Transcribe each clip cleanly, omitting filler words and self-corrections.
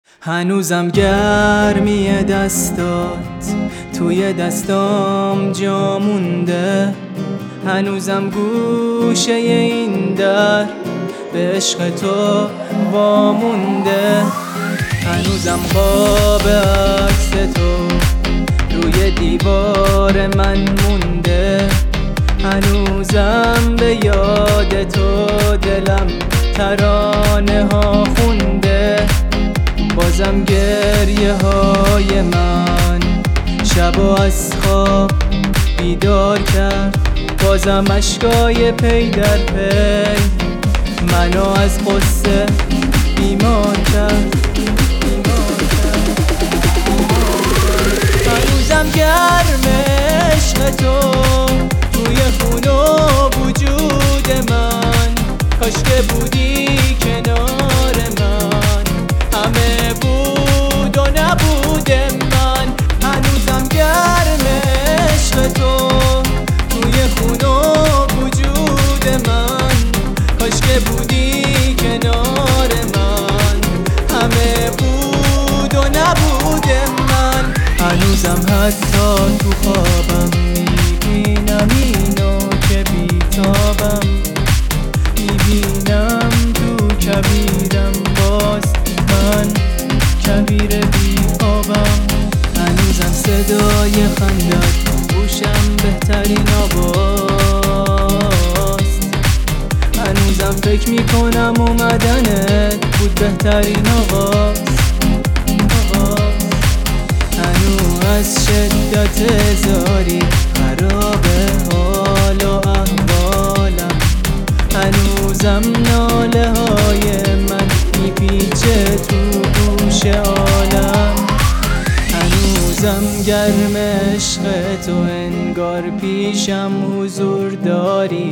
هنوزم گرمی دستات توی دستام جا مونده، هنوزم گوشه این در به عشق تو وامونده، هنوزم قاب عکس تو روی دیوار من مونده، هنوزم به یاد تو دلم ترانه ها خونده. بازم گریه های من شبو از خواب بیدار کرد، بازم اشکای پی در پی منو از قصه بیمار کرد. هنوزم گرم عشق تو توی خون و وجود من، کاش که بودی کنار من، همه بود و نبود من. هنوزم گرم عشق تو توی خون و وجود من، کاش که بودی کنار من، همه بود و نبود من. هنوزم حتی تو خوابم میبینم اینو که بیتابم، میبینم تو کبیرم باز من کبیر بی‌آبم. هنوزم صدای خندت گوشم بهترین آواست، هنوزم فکر میکنم اومدنت بود بهترین آغاز. هنوز از شدت زاری خرابه حال و احوالم، هنوزم ناله های من میپیچه تو گوش عالم، هنوزم گرم عشق تو انگار پیشم حضور داری،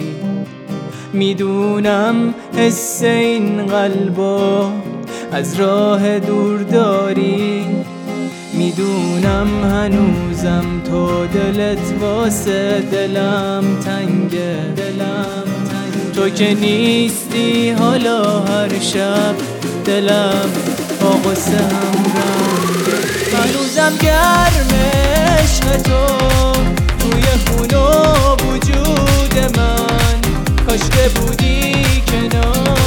میدونم حس این قلبو از راه دور داری، میدونم هنوزم تو دلت واسه دلم تنگه، تو که نیستی حالا هر شب دلم با غصه هم رنگه. هنوزم گرم عشق تو توی خون و وجود من، کاش که بودی کنار